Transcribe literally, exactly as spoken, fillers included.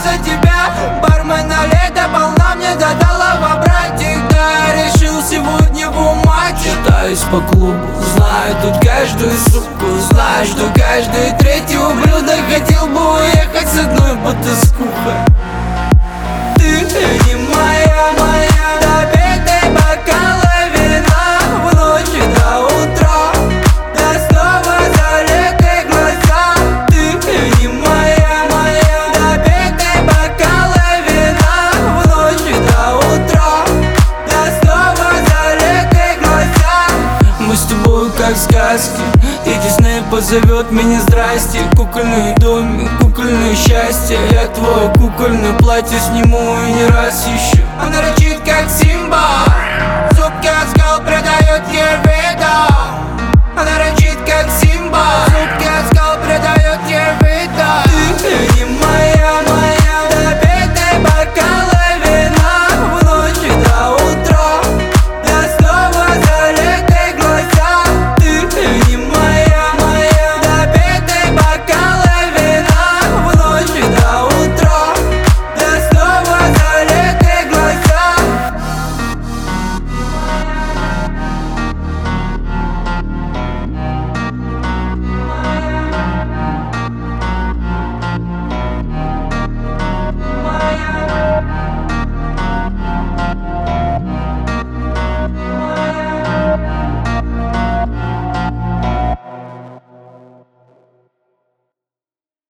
за тебя. Бармен на лето полна, мне додала во братик. Да, я решил сегодня в ума. Шатаюсь по клубу, знаю тут каждую суку. Знаю, что каждый третий ублюдок хотел бы уехать с одной потаскухой. Ты не моя, моя, допитый бокалы вина в ночи до утра, до снова залитых глаза. Ты не моя, моя, допитый бокалы вина в ночи до утра, до снова залитых глаза. Мы с тобой как сказки, и Дисней позовет меня здрасте. Кукольный домик, кукольное счастье. Я твое кукольное платье сниму и не раз еще. Она рычит как Симба, зубки оскал придает ей вида. Она рычит